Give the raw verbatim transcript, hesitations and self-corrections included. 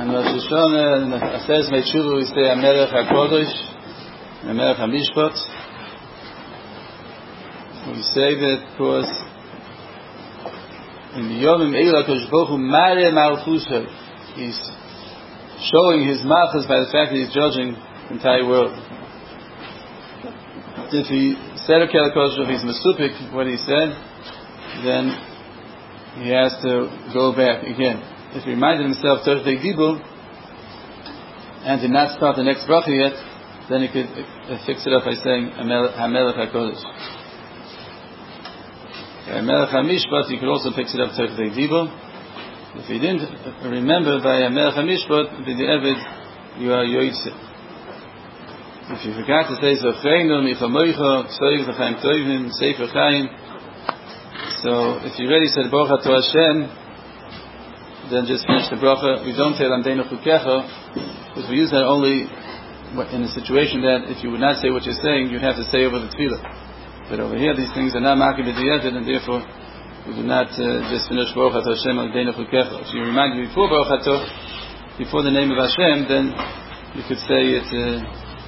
And Rosh Hashanah, says Meitshuva, we say Amelech HaKodesh, Amelech HaMishpat. We say that because in the Yomim Eila Kodesh Baruch Hu Mare Malchusah, he's showing his malchus by the fact that he's judging the entire world. If he said okay, if he's Mesupik, what he said, then he has to go back again. If he reminded himself Thursday Dibul and did not start the next bracha yet, then he could uh, fix it up by saying Hamelech HaKodesh. Hamelech HaMishpat, he could also fix it up Thursday Dibul. If he didn't remember by Hamelech HaMishpat, the Eved, you are Yoitze. If you forgot to say Zocheinu, Michamoicha, Ksoiv, L'chaim Toivim, Sefer Chaim, so if you already said Baruch Atah Hashem, then just finish the bracha. We don't say Lamdeinu Chukecha, because we use that only in a situation that if you would not say what you're saying, you'd have to say over the tefillah. But over here, these things are not Maki B'Diyated, and therefore we do not uh, just finish Baruch Atah Hashem Lamdeinu Chukecha. If you remind you before Baruch Atah, before the name of Hashem, then you could say it. Uh,